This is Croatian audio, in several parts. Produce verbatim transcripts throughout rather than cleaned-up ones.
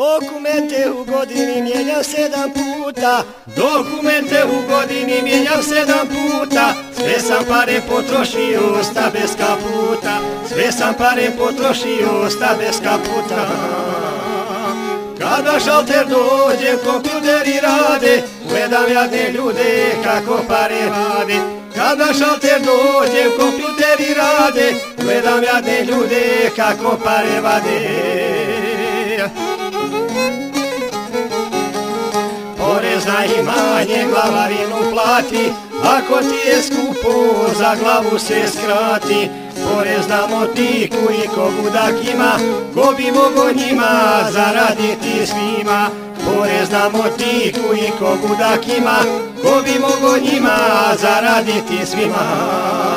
Dokumente u godini mijenjam sedam puta, Dokumente u godini mijenjam sedam puta, sve sam pare potrošio, sta bez kaputa, sve sam pare potrošio, sta bez kaputa. Kada šalter dođe, kompjuteri rade, gledam jadne ljude kako pare vade. Kada šalter dođe, kompjuteri rade, gledam jadne ljude kako pare vade. Porez na imanje glavarinu plati, ako ti je skupo za glavu se skrati. Porez na motiku i ko budak ima, ko bi mogo njima zaraditi svima. Porez na motiku i ko budak ima, ko bi mogo njima zaraditi svima.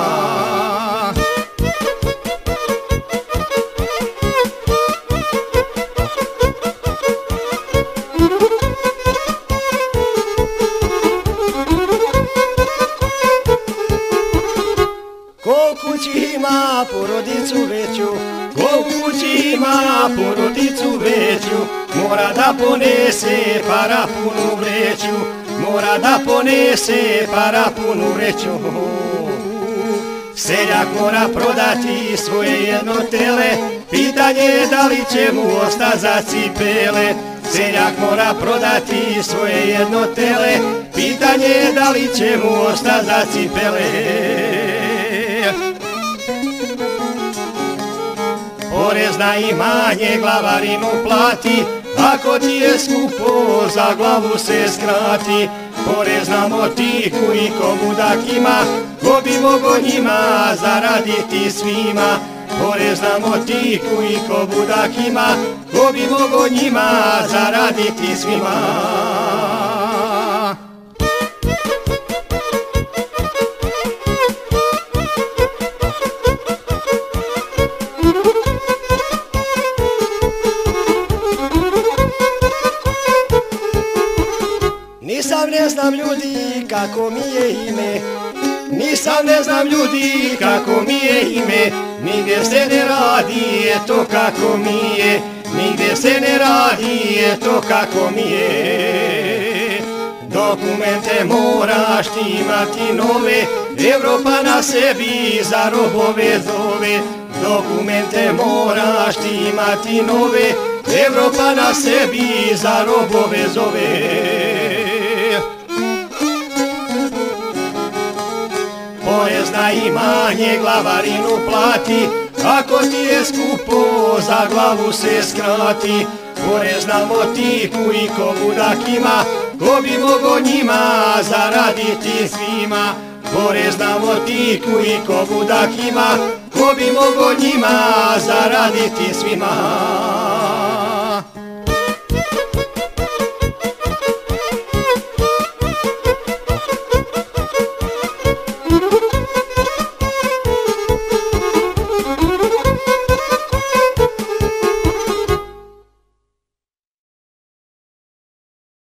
ko u kući ima porodicu veću, ko u kući ima porodicu veću, mora da ponese para punu vreću, mora da ponese para punu vreću. Seljak mora prodati svoje jedno tele, pitanje je da li će mu ostati za cipele. Seljak mora prodati svoje jedno tele, pitanje je da li će mu ostati za cipele. Porez na imanje glavarinu plati, ako ti je skupo za glavu se skrati. Porez na motiku i ko budak ima, ko bi mogo njima zaraditi svima. Porez na motiku i ko budak ima, ko bi mogo njima zaraditi svima. Nisam ne znam ljudi kako mi je ime, Nisam ne znam ljudi kako mi je ime, nigdje se ne radi eto kako mi je, nigdje se ne radi eto kako mi je. Dokumente moraš ti imati nove, Evropa na sebi za robove zove. Dokumente moraš ti imati nove, Evropa na sebi za robove zove. Porez na imanje glavarinu plati, ako ti je skupo za glavu se skrati. Porez na motiku i ko budak ima, ko bi mogo njima zaraditi svima. Porez na motiku i ko budak ima, ko bi mogo njima zaraditi svima.